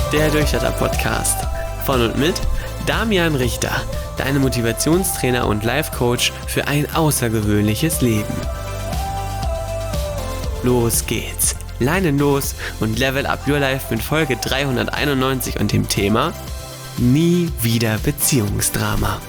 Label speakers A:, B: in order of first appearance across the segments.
A: der Durchstarter-Podcast. Von und mit Damian Richter, deine Motivationstrainer und Life-Coach für ein außergewöhnliches Leben. Los geht's, Leinen los und level up your life mit Folge 391 und dem Thema Nie wieder Beziehungsdrama.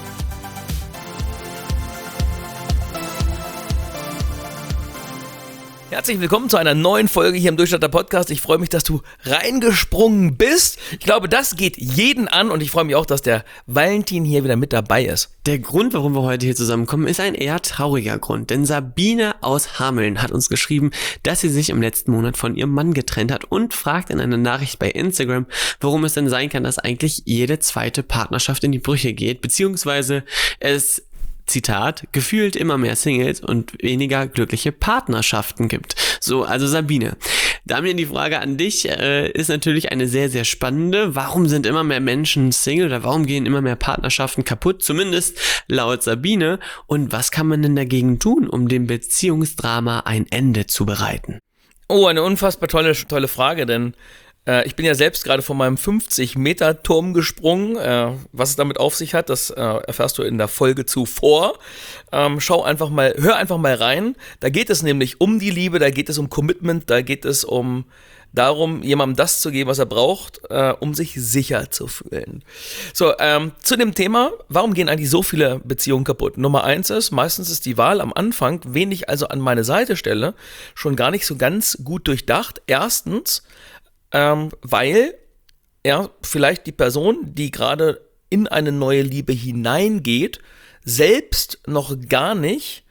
B: Herzlich willkommen zu einer neuen Folge hier im Durchstarter-Podcast. Ich freue mich, dass du reingesprungen bist. Ich glaube, das geht jeden an und ich freue mich auch, dass der Valentin hier wieder mit dabei ist.
A: Der Grund, warum wir heute hier zusammenkommen, ist ein eher trauriger Grund, denn Sabine aus Hameln hat uns geschrieben, dass sie sich im letzten Monat von ihrem Mann getrennt hat und fragt in einer Nachricht bei Instagram, warum es denn sein kann, dass eigentlich jede zweite Partnerschaft in die Brüche geht, beziehungsweise es Zitat, gefühlt immer mehr Singles und weniger glückliche Partnerschaften gibt. So, also Sabine, Damian, die Frage an dich ist natürlich eine sehr, sehr spannende. Warum sind immer mehr Menschen Single oder warum gehen immer mehr Partnerschaften kaputt? Zumindest laut Sabine. Und was kann man denn dagegen tun, um dem Beziehungsdrama ein Ende zu bereiten?
B: Oh, eine unfassbar tolle Frage, denn ich bin ja selbst gerade von meinem 50-Meter-Turm gesprungen. Was es damit auf sich hat, das erfährst du in der Folge zuvor. Hör einfach mal rein. Da geht es nämlich um die Liebe, da geht es um Commitment, da geht es darum, jemandem das zu geben, was er braucht, um sich sicher zu fühlen. So, zu dem Thema, warum gehen eigentlich so viele Beziehungen kaputt? Nummer 1 ist, meistens ist die Wahl am Anfang, wen ich also an meine Seite stelle, schon gar nicht so ganz gut durchdacht. Erstens, weil vielleicht die Person, die gerade in eine neue Liebe hineingeht, selbst noch gar nicht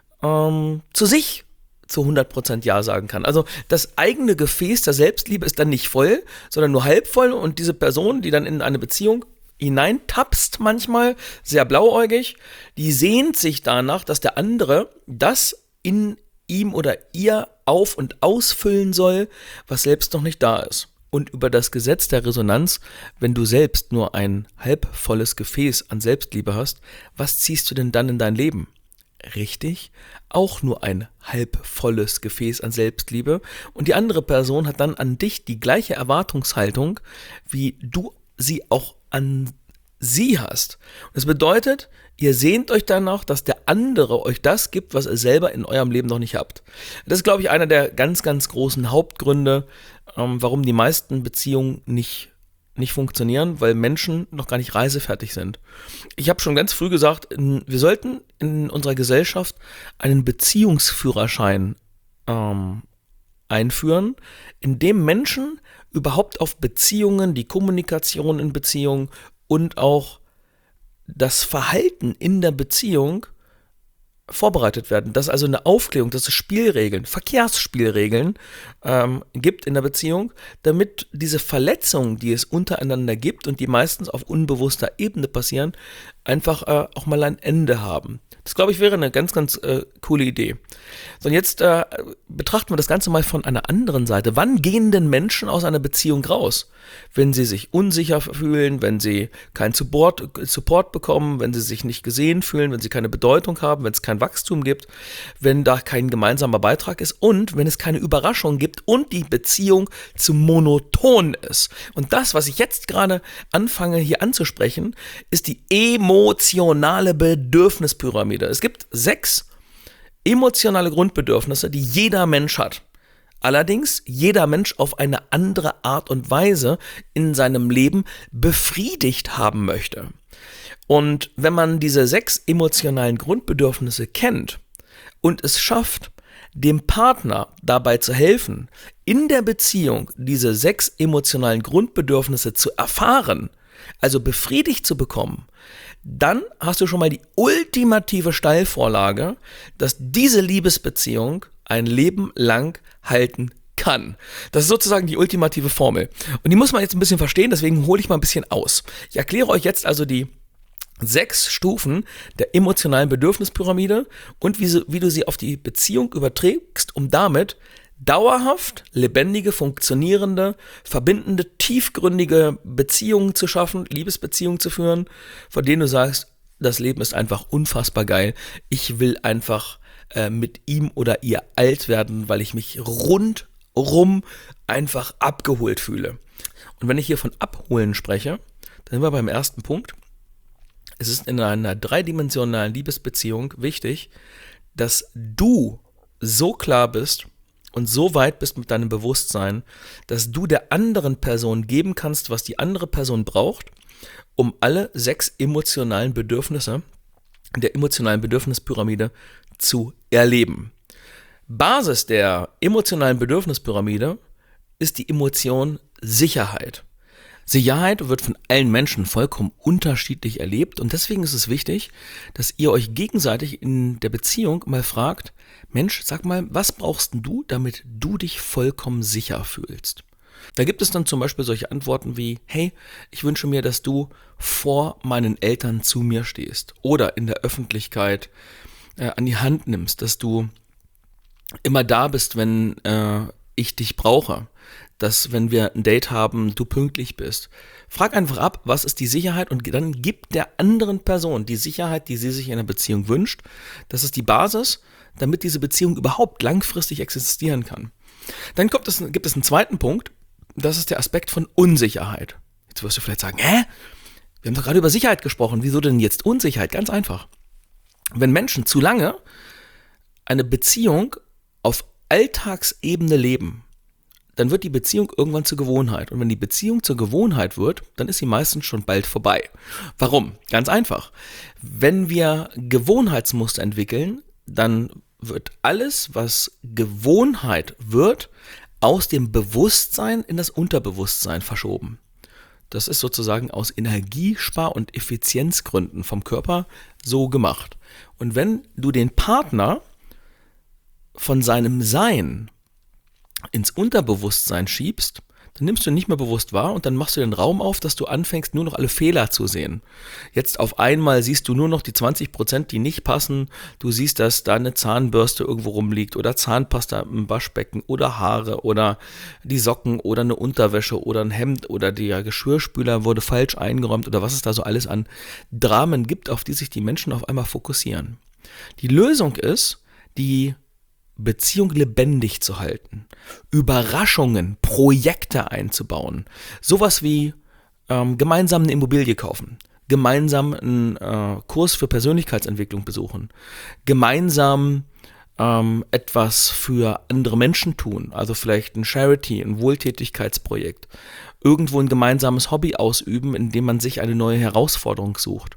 B: zu sich zu 100% Ja sagen kann. Also das eigene Gefäß der Selbstliebe ist dann nicht voll, sondern nur halb voll und diese Person, die dann in eine Beziehung hineintapst manchmal, sehr blauäugig, die sehnt sich danach, dass der andere das in ihm oder ihr auf- und ausfüllen soll, was selbst noch nicht da ist. Und über das Gesetz der Resonanz, wenn du selbst nur ein halbvolles Gefäß an Selbstliebe hast, was ziehst du denn dann in dein Leben? Richtig, auch nur ein halbvolles Gefäß an Selbstliebe. Und die andere Person hat dann an dich die gleiche Erwartungshaltung, wie du sie auch an sie hast. Und das bedeutet, ihr sehnt euch danach, dass der andere euch das gibt, was ihr selber in eurem Leben noch nicht habt. Das ist, glaube ich, einer der ganz, ganz großen Hauptgründe, warum die meisten Beziehungen nicht funktionieren, weil Menschen noch gar nicht reisefertig sind. Ich habe schon ganz früh gesagt, wir sollten in unserer Gesellschaft einen Beziehungsführerschein einführen, in dem Menschen überhaupt auf Beziehungen, die Kommunikation in Beziehungen und auch das Verhalten in der Beziehung vorbereitet werden. Dass also eine Aufklärung, dass es Spielregeln, Verkehrsspielregeln gibt in der Beziehung, damit diese Verletzungen, die es untereinander gibt und die meistens auf unbewusster Ebene passieren, einfach auch mal ein Ende haben. Das, glaube ich, wäre eine ganz, ganz coole Idee. So, und jetzt betrachten wir das Ganze mal von einer anderen Seite. Wann gehen denn Menschen aus einer Beziehung raus? Wenn sie sich unsicher fühlen, wenn sie keinen Support bekommen, wenn sie sich nicht gesehen fühlen, wenn sie keine Bedeutung haben, wenn es kein Wachstum gibt, wenn da kein gemeinsamer Beitrag ist und wenn es keine Überraschung gibt und die Beziehung zu monoton ist. Und das, was ich jetzt gerade anfange hier anzusprechen, ist die emotionale Bedürfnispyramide. Es gibt 6 emotionale Grundbedürfnisse, die jeder Mensch hat. Allerdings jeder Mensch auf eine andere Art und Weise in seinem Leben befriedigt haben möchte. Und wenn man diese 6 emotionalen Grundbedürfnisse kennt und es schafft, dem Partner dabei zu helfen, in der Beziehung diese 6 emotionalen Grundbedürfnisse zu erfahren, also befriedigt zu bekommen, dann hast du schon mal die ultimative Steilvorlage, dass diese Liebesbeziehung ein Leben lang halten kann. Das ist sozusagen die ultimative Formel. Und die muss man jetzt ein bisschen verstehen, deswegen hole ich mal ein bisschen aus. Ich erkläre euch jetzt also die 6 Stufen der emotionalen Bedürfnispyramide und wie du sie auf die Beziehung überträgst, um damit dauerhaft lebendige, funktionierende, verbindende, tiefgründige Beziehungen zu schaffen, Liebesbeziehungen zu führen, von denen du sagst, das Leben ist einfach unfassbar geil. Ich will einfach mit ihm oder ihr alt werden, weil ich mich rundrum einfach abgeholt fühle. Und wenn ich hier von Abholen spreche, dann sind wir beim ersten Punkt. Es ist in einer dreidimensionalen Liebesbeziehung wichtig, dass du so klar bist und so weit bist mit deinem Bewusstsein, dass du der anderen Person geben kannst, was die andere Person braucht, um alle 6 emotionalen Bedürfnisse der emotionalen Bedürfnispyramide zu erleben. Basis der emotionalen Bedürfnispyramide ist die Emotion Sicherheit. Sicherheit wird von allen Menschen vollkommen unterschiedlich erlebt und deswegen ist es wichtig, dass ihr euch gegenseitig in der Beziehung mal fragt, Mensch, sag mal, was brauchst denn du, damit du dich vollkommen sicher fühlst? Da gibt es dann zum Beispiel solche Antworten wie, hey, ich wünsche mir, dass du vor meinen Eltern zu mir stehst oder in der Öffentlichkeit an die Hand nimmst, dass du immer da bist, wenn ich dich brauche, dass wenn wir ein Date haben, du pünktlich bist. Frag einfach ab, was ist die Sicherheit und dann gib der anderen Person die Sicherheit, die sie sich in einer Beziehung wünscht. Das ist die Basis, damit diese Beziehung überhaupt langfristig existieren kann. Dann gibt es einen zweiten Punkt, das ist der Aspekt von Unsicherheit. Jetzt wirst du vielleicht sagen, wir haben doch gerade über Sicherheit gesprochen, wieso denn jetzt Unsicherheit? Ganz einfach. Wenn Menschen zu lange eine Beziehung auf Alltagsebene leben, dann wird die Beziehung irgendwann zur Gewohnheit. Und wenn die Beziehung zur Gewohnheit wird, dann ist sie meistens schon bald vorbei. Warum? Ganz einfach. Wenn wir Gewohnheitsmuster entwickeln, dann wird alles, was Gewohnheit wird, aus dem Bewusstsein in das Unterbewusstsein verschoben. Das ist sozusagen aus Energiespar- und Effizienzgründen vom Körper so gemacht. Und wenn du den Partner von seinem Sein ins Unterbewusstsein schiebst, dann nimmst du ihn nicht mehr bewusst wahr und dann machst du den Raum auf, dass du anfängst, nur noch alle Fehler zu sehen. Jetzt auf einmal siehst du nur noch die 20%, die nicht passen. Du siehst, dass da eine Zahnbürste irgendwo rumliegt oder Zahnpasta im Waschbecken oder Haare oder die Socken oder eine Unterwäsche oder ein Hemd oder der Geschirrspüler wurde falsch eingeräumt oder was es da so alles an Dramen gibt, auf die sich die Menschen auf einmal fokussieren. Die Lösung ist, die Beziehung lebendig zu halten, Überraschungen, Projekte einzubauen, sowas wie gemeinsam eine Immobilie kaufen, gemeinsam einen Kurs für Persönlichkeitsentwicklung besuchen, gemeinsam etwas für andere Menschen tun, also vielleicht ein Charity, ein Wohltätigkeitsprojekt, irgendwo ein gemeinsames Hobby ausüben, in dem man sich eine neue Herausforderung sucht.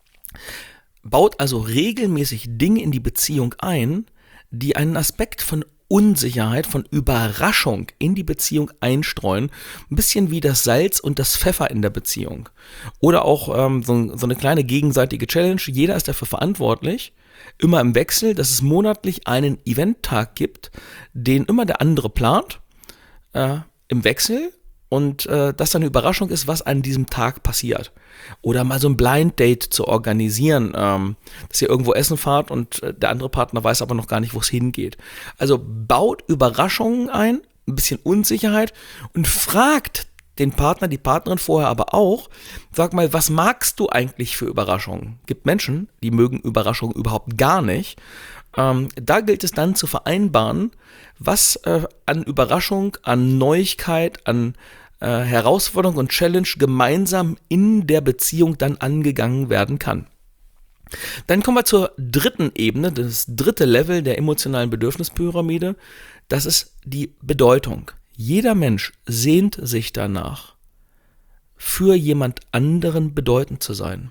B: Baut also regelmäßig Dinge in die Beziehung ein, die einen Aspekt von Unsicherheit, von Überraschung in die Beziehung einstreuen. Ein bisschen wie das Salz und das Pfeffer in der Beziehung. Oder auch so eine kleine gegenseitige Challenge. Jeder ist dafür verantwortlich, immer im Wechsel, dass es monatlich einen Eventtag gibt, den immer der andere plant, im Wechsel. Und das dann eine Überraschung ist, was an diesem Tag passiert. Oder mal so ein Blind Date zu organisieren, dass ihr irgendwo essen fahrt und der andere Partner weiß aber noch gar nicht, wo es hingeht. Also baut Überraschungen ein, ein bisschen Unsicherheit und fragt den Partner, die Partnerin vorher aber auch, sag mal, was magst du eigentlich für Überraschungen? Gibt Menschen, die mögen Überraschungen überhaupt gar nicht. Da gilt es dann zu vereinbaren, was an Überraschung, an Neuigkeit, an Herausforderung und Challenge gemeinsam in der Beziehung dann angegangen werden kann. Dann kommen wir zur dritten Ebene, das dritte Level der emotionalen Bedürfnispyramide. Das ist die Bedeutung. Jeder Mensch sehnt sich danach, für jemand anderen bedeutend zu sein.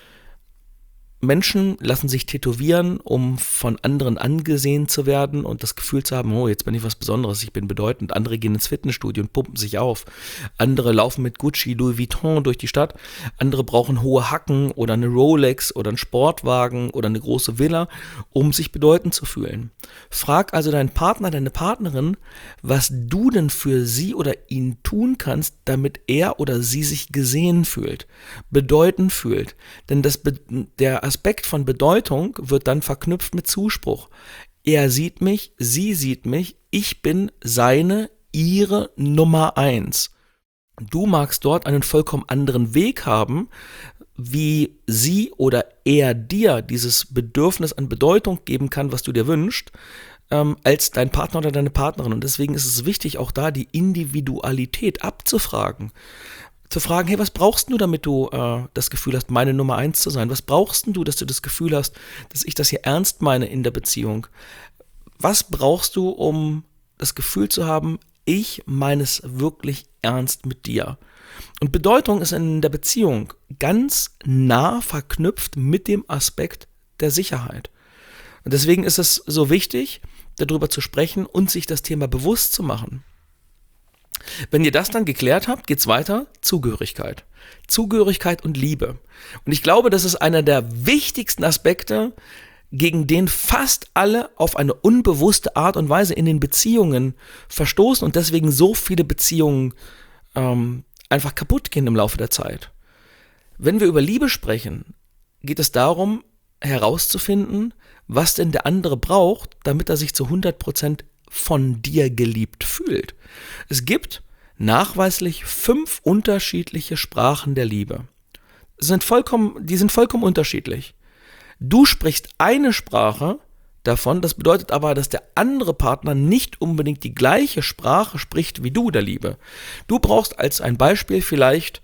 B: Menschen lassen sich tätowieren, um von anderen angesehen zu werden und das Gefühl zu haben, oh, jetzt bin ich was Besonderes, ich bin bedeutend. Andere gehen ins Fitnessstudio und pumpen sich auf. Andere laufen mit Gucci, Louis Vuitton durch die Stadt. Andere brauchen hohe Hacken oder eine Rolex oder einen Sportwagen oder eine große Villa, um sich bedeutend zu fühlen. Frag also deinen Partner, deine Partnerin, was du denn für sie oder ihn tun kannst, damit er oder sie sich gesehen fühlt, bedeutend fühlt. Denn der Aspekt von Bedeutung wird dann verknüpft mit Zuspruch. Er sieht mich, sie sieht mich, ich bin ihre Nummer 1. Du magst dort einen vollkommen anderen Weg haben, wie sie oder er dir dieses Bedürfnis an Bedeutung geben kann, was du dir wünschst. als dein Partner oder deine Partnerin. Und deswegen ist es wichtig, auch da die Individualität abzufragen. Zu fragen, hey, was brauchst du, damit du das Gefühl hast, meine Nummer 1 zu sein? Was brauchst du, dass du das Gefühl hast, dass ich das hier ernst meine in der Beziehung? Was brauchst du, um das Gefühl zu haben, ich meine es wirklich ernst mit dir? Und Bedeutung ist in der Beziehung ganz nah verknüpft mit dem Aspekt der Sicherheit. Und deswegen ist es so wichtig, darüber zu sprechen und sich das Thema bewusst zu machen. Wenn ihr das dann geklärt habt, geht's weiter, Zugehörigkeit. Zugehörigkeit und Liebe. Und ich glaube, das ist einer der wichtigsten Aspekte, gegen den fast alle auf eine unbewusste Art und Weise in den Beziehungen verstoßen und deswegen so viele Beziehungen einfach kaputt gehen im Laufe der Zeit. Wenn wir über Liebe sprechen, geht es darum, herauszufinden, was denn der andere braucht, damit er sich zu 100% von dir geliebt fühlt. Es gibt nachweislich 5 unterschiedliche Sprachen der Liebe. Die sind vollkommen unterschiedlich. Du sprichst eine Sprache davon, das bedeutet aber, dass der andere Partner nicht unbedingt die gleiche Sprache spricht wie du der Liebe. Du brauchst als ein Beispiel vielleicht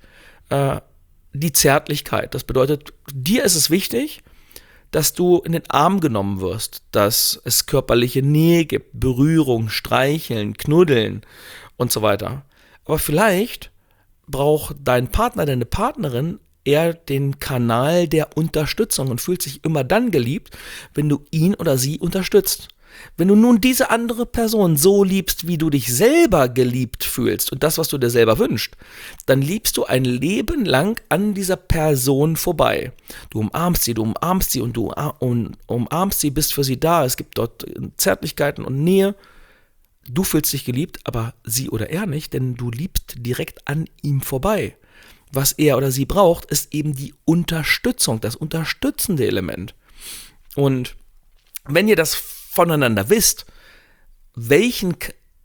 B: die Zärtlichkeit. Das bedeutet, dir ist es wichtig, dass du in den Arm genommen wirst, dass es körperliche Nähe gibt, Berührung, Streicheln, Knuddeln und so weiter. Aber vielleicht braucht dein Partner, deine Partnerin eher den Kanal der Unterstützung und fühlt sich immer dann geliebt, wenn du ihn oder sie unterstützt. Wenn du nun diese andere Person so liebst, wie du dich selber geliebt fühlst und das, was du dir selber wünschst, dann liebst du ein Leben lang an dieser Person vorbei. Du umarmst sie und du umarmst sie, bist für sie da, es gibt dort Zärtlichkeiten und Nähe. Du fühlst dich geliebt, aber sie oder er nicht, denn du liebst direkt an ihm vorbei. Was er oder sie braucht, ist eben die Unterstützung, das unterstützende Element. Und wenn ihr das voneinander wisst, welchen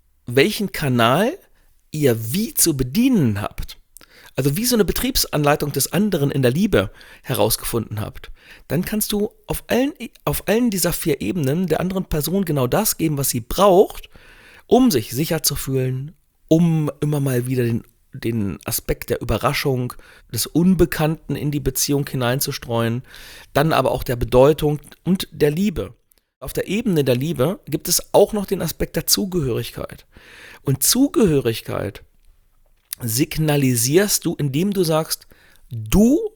B: Kanal ihr wie zu bedienen habt, also wie so eine Betriebsanleitung des anderen in der Liebe herausgefunden habt, dann kannst du auf allen dieser 4 Ebenen der anderen Person genau das geben, was sie braucht, um sich sicher zu fühlen, um immer mal wieder den Aspekt der Überraschung, des Unbekannten in die Beziehung hineinzustreuen, dann aber auch der Bedeutung und der Liebe. Auf der Ebene der Liebe gibt es auch noch den Aspekt der Zugehörigkeit. Und Zugehörigkeit signalisierst du, indem du sagst, du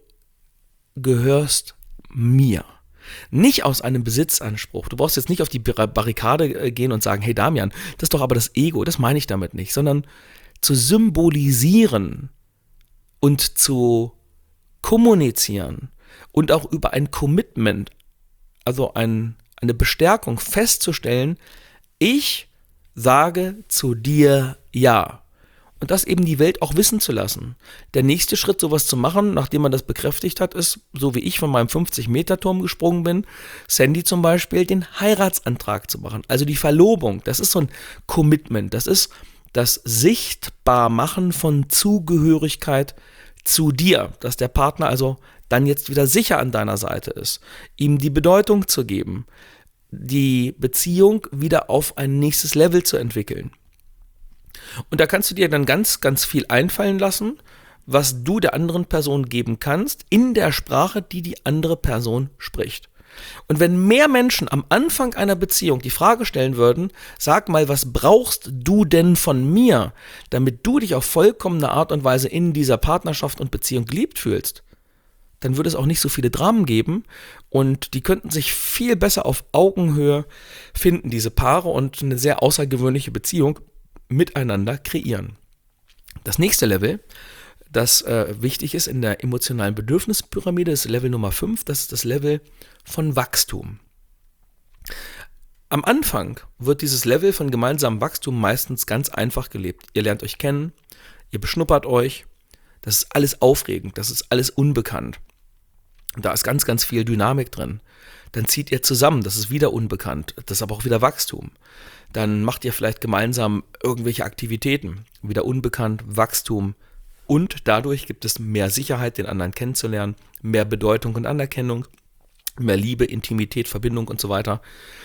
B: gehörst mir. Nicht aus einem Besitzanspruch. Du brauchst jetzt nicht auf die Barrikade gehen und sagen, hey Damian, das ist doch aber das Ego, das meine ich damit nicht, sondern zu symbolisieren und zu kommunizieren und auch über ein Commitment, also eine Bestärkung festzustellen, ich sage zu dir ja. Und das eben die Welt auch wissen zu lassen. Der nächste Schritt, sowas zu machen, nachdem man das bekräftigt hat, ist, so wie ich von meinem 50-Meter-Turm gesprungen bin, Sandy zum Beispiel, den Heiratsantrag zu machen. Also die Verlobung, das ist so ein Commitment, das ist das Sichtbarmachen von Zugehörigkeit zu dir, dass der Partner also dann jetzt wieder sicher an deiner Seite ist, ihm die Bedeutung zu geben, die Beziehung wieder auf ein nächstes Level zu entwickeln. Und da kannst du dir dann ganz, ganz viel einfallen lassen, was du der anderen Person geben kannst, in der Sprache, die die andere Person spricht. Und wenn mehr Menschen am Anfang einer Beziehung die Frage stellen würden, sag mal, was brauchst du denn von mir, damit du dich auf vollkommene Art und Weise in dieser Partnerschaft und Beziehung geliebt fühlst, dann würde es auch nicht so viele Dramen geben und die könnten sich viel besser auf Augenhöhe finden, diese Paare, und eine sehr außergewöhnliche Beziehung miteinander kreieren. Das nächste Level, das wichtig ist in der emotionalen Bedürfnispyramide, ist Level Nummer 5, das ist das Level von Wachstum. Am Anfang wird dieses Level von gemeinsamem Wachstum meistens ganz einfach gelebt. Ihr lernt euch kennen, ihr beschnuppert euch, das ist alles aufregend, das ist alles unbekannt. Da ist ganz, ganz viel Dynamik drin. Dann zieht ihr zusammen, das ist wieder unbekannt, das ist aber auch wieder Wachstum. Dann macht ihr vielleicht gemeinsam irgendwelche Aktivitäten, wieder unbekannt, Wachstum. Und dadurch gibt es mehr Sicherheit, den anderen kennenzulernen, mehr Bedeutung und Anerkennung, mehr Liebe, Intimität, Verbindung und so weiter.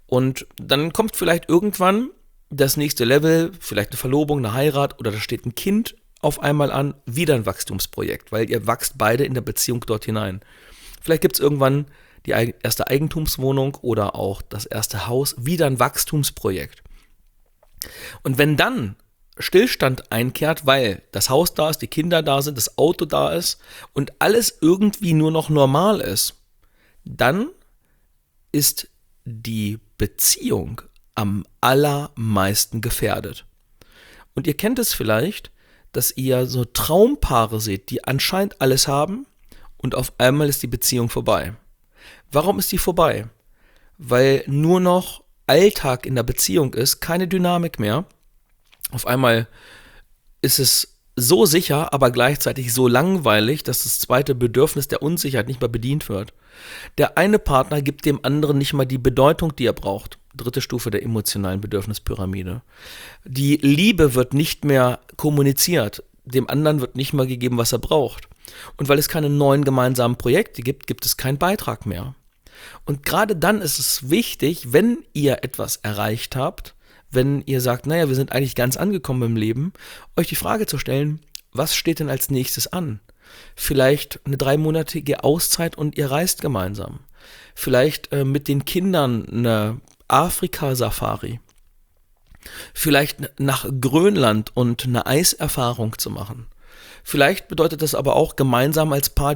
B: Und dann kommt vielleicht irgendwann das nächste Level, vielleicht eine Verlobung, eine Heirat oder da steht ein Kind auf einmal an, wieder ein Wachstumsprojekt, weil ihr wachst beide in der Beziehung dort hinein. Vielleicht gibt es irgendwann die erste Eigentumswohnung oder auch das erste Haus, wieder ein Wachstumsprojekt. Und wenn dann Stillstand einkehrt, weil das Haus da ist, die Kinder da sind, das Auto da ist und alles irgendwie nur noch normal ist, dann ist die Beziehung am allermeisten gefährdet. Und ihr kennt es vielleicht, dass ihr so Traumpaare seht, die anscheinend alles haben und auf einmal ist die Beziehung vorbei. Warum ist die vorbei? Weil nur noch Alltag in der Beziehung ist, keine Dynamik mehr. Auf einmal ist es so sicher, aber gleichzeitig so langweilig, dass das zweite Bedürfnis der Unsicherheit nicht mehr bedient wird. Der eine Partner gibt dem anderen nicht mal die Bedeutung, die er braucht. Dritte Stufe der emotionalen Bedürfnispyramide. Die Liebe wird nicht mehr kommuniziert. Dem anderen wird nicht mal gegeben, was er braucht. Und weil es keine neuen gemeinsamen Projekte gibt, gibt es keinen Beitrag mehr. Und gerade dann ist es wichtig, wenn ihr etwas erreicht habt, wenn ihr sagt, naja, wir sind eigentlich ganz angekommen im Leben, euch die Frage zu stellen, was steht denn als nächstes an? Vielleicht eine 3-monatige Auszeit und ihr reist gemeinsam. Vielleicht mit den Kindern eine Afrika-Safari. Vielleicht nach Grönland und eine Eiserfahrung zu machen. Vielleicht bedeutet das aber auch, gemeinsam als Paar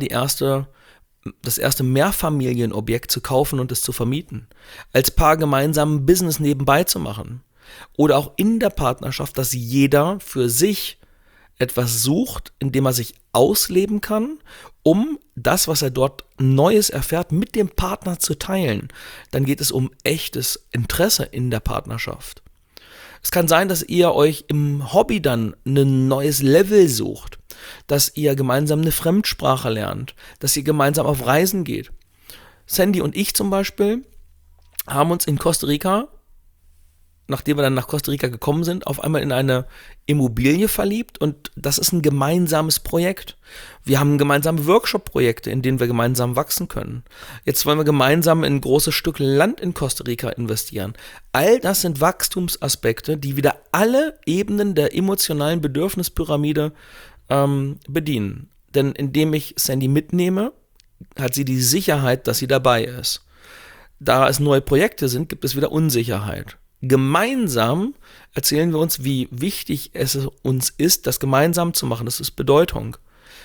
B: das erste Mehrfamilienobjekt zu kaufen und es zu vermieten. Als Paar gemeinsam ein Business nebenbei zu machen. Oder auch in der Partnerschaft, dass jeder für sich etwas sucht, in dem er sich ausleben kann, um das, was er dort Neues erfährt, mit dem Partner zu teilen. Dann geht es um echtes Interesse in der Partnerschaft. Es kann sein, dass ihr euch im Hobby dann ein neues Level sucht, dass ihr gemeinsam eine Fremdsprache lernt, dass ihr gemeinsam auf Reisen geht. Sandy und ich zum Beispiel haben uns in Costa Rica, nachdem wir dann nach Costa Rica gekommen sind, auf einmal in eine Immobilie verliebt und das ist ein gemeinsames Projekt. Wir haben gemeinsame Workshop-Projekte, in denen wir gemeinsam wachsen können. Jetzt wollen wir gemeinsam in ein großes Stück Land in Costa Rica investieren. All das sind Wachstumsaspekte, die wieder alle Ebenen der emotionalen Bedürfnispyramide bedienen. Denn indem ich Sandy mitnehme, hat sie die Sicherheit, dass sie dabei ist. Da es neue Projekte sind, gibt es wieder Unsicherheit. Gemeinsam erzählen wir uns, wie wichtig es uns ist, das gemeinsam zu machen. Das ist Bedeutung.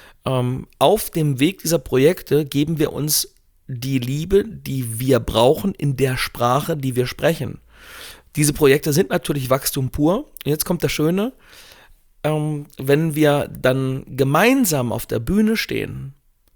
B: Auf dem Weg dieser Projekte geben wir uns die Liebe, die wir brauchen, in der Sprache, die wir sprechen. Diese Projekte sind natürlich Wachstum pur. Jetzt kommt das Schöne. Wenn wir dann gemeinsam auf der Bühne stehen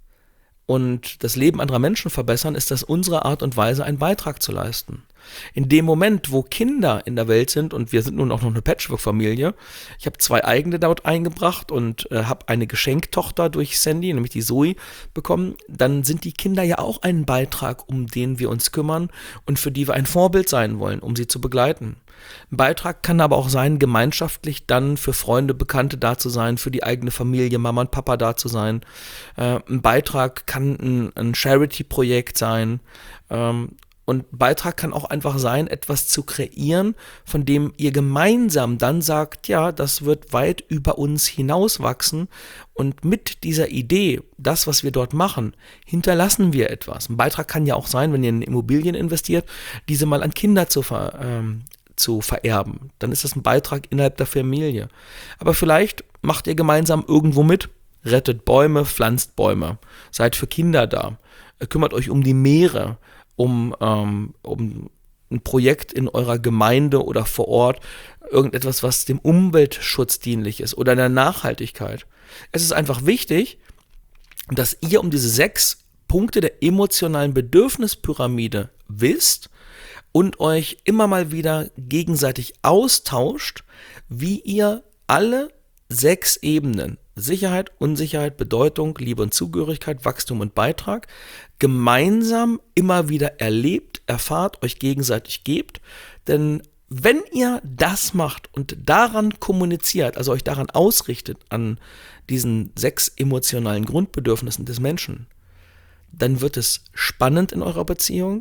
B: und das Leben anderer Menschen verbessern, ist das unsere Art und Weise, einen Beitrag zu leisten. In dem Moment, wo Kinder in der Welt sind, und wir sind nun auch noch eine Patchwork-Familie, ich habe 2 eigene dort eingebracht und habe eine Geschenktochter durch Sandy, nämlich die Zoe, bekommen, dann sind die Kinder ja auch ein Beitrag, um den wir uns kümmern und für die wir ein Vorbild sein wollen, um sie zu begleiten. Ein Beitrag kann aber auch sein, gemeinschaftlich dann für Freunde, Bekannte da zu sein, für die eigene Familie, Mama und Papa da zu sein. Ein Beitrag kann ein Charity-Projekt sein. Und Beitrag kann auch einfach sein, etwas zu kreieren, von dem ihr gemeinsam dann sagt, ja, das wird weit über uns hinauswachsen und mit dieser Idee, das, was wir dort machen, hinterlassen wir etwas. Ein Beitrag kann ja auch sein, wenn ihr in Immobilien investiert, diese mal an Kinder zu vererben. Dann ist das ein Beitrag innerhalb der Familie. Aber vielleicht macht ihr gemeinsam irgendwo mit, rettet Bäume, pflanzt Bäume, seid für Kinder da, kümmert euch um die Meere, um ein Projekt in eurer Gemeinde oder vor Ort, irgendetwas, was dem Umweltschutz dienlich ist oder der Nachhaltigkeit. Es ist einfach wichtig, dass ihr um diese 6 Punkte der emotionalen Bedürfnispyramide wisst und euch immer mal wieder gegenseitig austauscht, wie ihr alle 6 Ebenen, Sicherheit, Unsicherheit, Bedeutung, Liebe und Zugehörigkeit, Wachstum und Beitrag, gemeinsam immer wieder erlebt, erfahrt, euch gegenseitig gebt. Denn wenn ihr das macht und daran kommuniziert, also euch daran ausrichtet, an diesen 6 emotionalen Grundbedürfnissen des Menschen, dann wird es spannend in eurer Beziehung,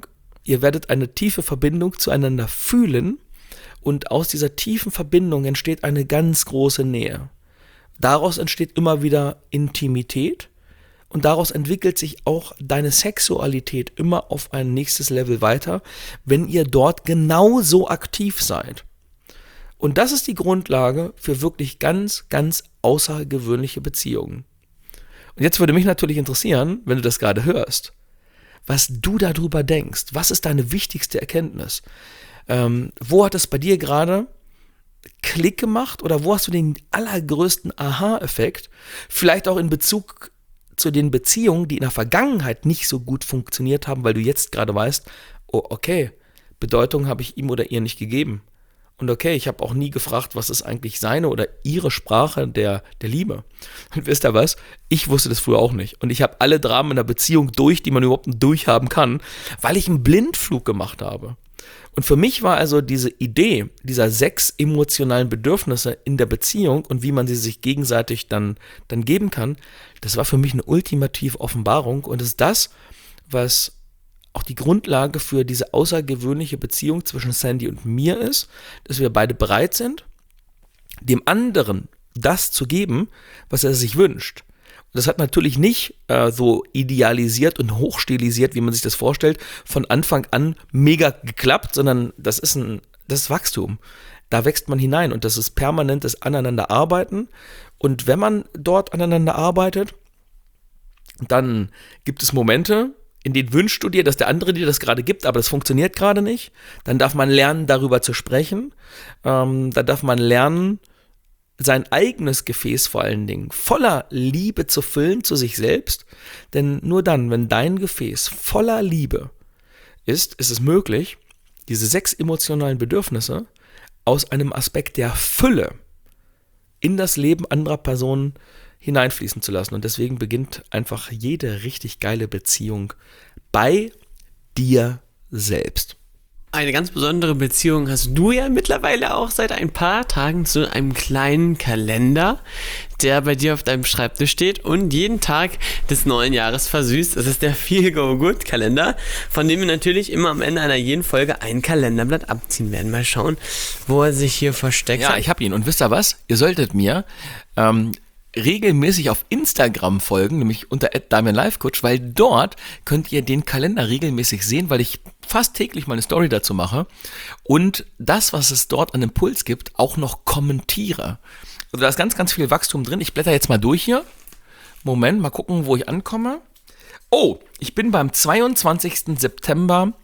B: ihr werdet eine tiefe Verbindung zueinander fühlen und aus dieser tiefen Verbindung entsteht eine ganz große Nähe. Daraus entsteht immer wieder Intimität und daraus entwickelt sich auch deine Sexualität immer auf ein nächstes Level weiter, wenn ihr dort genauso aktiv seid. Und das ist die Grundlage für wirklich ganz, ganz außergewöhnliche Beziehungen. Und jetzt würde mich natürlich interessieren, wenn du das gerade hörst, was du darüber denkst. Was ist deine wichtigste Erkenntnis? Wo hat es bei dir gerade Klick gemacht oder wo hast du den allergrößten Aha-Effekt? Vielleicht auch in Bezug zu den Beziehungen, die in der Vergangenheit nicht so gut funktioniert haben, weil du jetzt gerade weißt, oh okay, Bedeutung habe ich ihm oder ihr nicht gegeben. Und okay, ich habe auch nie gefragt, was ist eigentlich seine oder ihre Sprache der Liebe. Und wisst ihr was? Ich wusste das früher auch nicht. Und ich habe alle Dramen in der Beziehung durch, die man überhaupt durchhaben kann, weil ich einen Blindflug gemacht habe. Und für mich war also diese Idee dieser 6 emotionalen Bedürfnisse in der Beziehung und wie man sie sich gegenseitig dann geben kann, das war für mich eine ultimative Offenbarung und ist das, was auch die Grundlage für diese außergewöhnliche Beziehung zwischen Sandy und mir ist, dass wir beide bereit sind, dem anderen das zu geben, was er sich wünscht. Und das hat natürlich nicht so idealisiert und hochstilisiert, wie man sich das vorstellt, von Anfang an mega geklappt, sondern das ist Wachstum. Da wächst man hinein und das ist permanentes Aneinanderarbeiten. Und wenn man dort aneinander arbeitet, dann gibt es Momente, in denen wünschst du dir, dass der andere dir das gerade gibt, aber das funktioniert gerade nicht. Dann darf man lernen, darüber zu sprechen. Dann darf man lernen, sein eigenes Gefäß vor allen Dingen voller Liebe zu füllen zu sich selbst. Denn nur dann, wenn dein Gefäß voller Liebe ist es möglich, diese 6 emotionalen Bedürfnisse aus einem Aspekt der Fülle in das Leben anderer Personen hineinfließen zu lassen. Und deswegen beginnt einfach jede richtig geile Beziehung bei dir selbst.
A: Eine ganz besondere Beziehung hast du ja mittlerweile auch seit ein paar Tagen zu einem kleinen Kalender, der bei dir auf deinem Schreibtisch steht und jeden Tag des neuen Jahres versüßt. Das ist der Feel-Go-Good-Kalender, von dem wir natürlich immer am Ende einer jeden Folge ein Kalenderblatt abziehen werden. Mal schauen, wo er sich hier versteckt.
B: Ja, ich habe ihn. Und wisst ihr was? Ihr solltet mir regelmäßig auf Instagram folgen, nämlich unter @DamianLifeCoach, weil dort könnt ihr den Kalender regelmäßig sehen, weil ich fast täglich mal eine Story dazu mache und das, was es dort an Impuls gibt, auch noch kommentiere. Also da ist ganz, ganz viel Wachstum drin. Ich blätter jetzt mal durch hier. Moment, mal gucken, wo ich ankomme. Oh, ich bin beim 22. September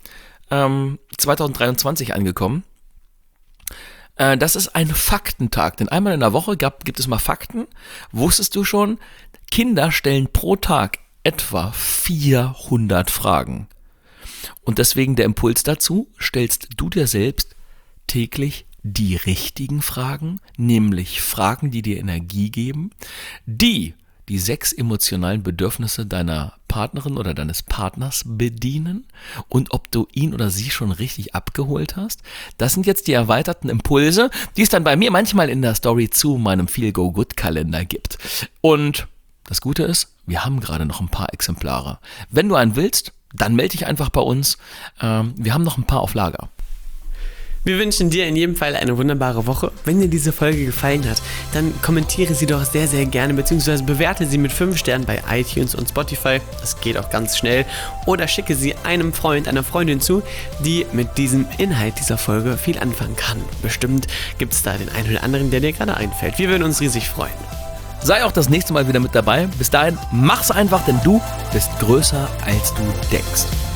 B: 2023 angekommen. Das ist ein Faktentag, denn einmal in der Woche gibt es mal Fakten. Wusstest du schon, Kinder stellen pro Tag etwa 400 Fragen. Und deswegen der Impuls dazu, stellst du dir selbst täglich die richtigen Fragen, nämlich Fragen, die dir Energie geben, die 6 emotionalen Bedürfnisse deiner Partnerin oder deines Partners bedienen und ob du ihn oder sie schon richtig abgeholt hast. Das sind jetzt die erweiterten Impulse, die es dann bei mir manchmal in der Story zu meinem Feel-Go-Good-Kalender gibt. Und das Gute ist, wir haben gerade noch ein paar Exemplare. Wenn du einen willst, dann melde dich einfach bei uns. Wir haben noch ein paar auf Lager.
A: Wir wünschen dir in jedem Fall eine wunderbare Woche. Wenn dir diese Folge gefallen hat, dann kommentiere sie doch sehr, sehr gerne, beziehungsweise bewerte sie mit 5 Sternen bei iTunes und Spotify. Das geht auch ganz schnell. Oder schicke sie einem Freund, einer Freundin zu, die mit diesem Inhalt dieser Folge viel anfangen kann. Bestimmt gibt es da den einen oder anderen, der dir gerade einfällt. Wir würden uns riesig freuen.
B: Sei auch das nächste Mal wieder mit dabei. Bis dahin, mach's einfach, denn du bist größer, als du denkst.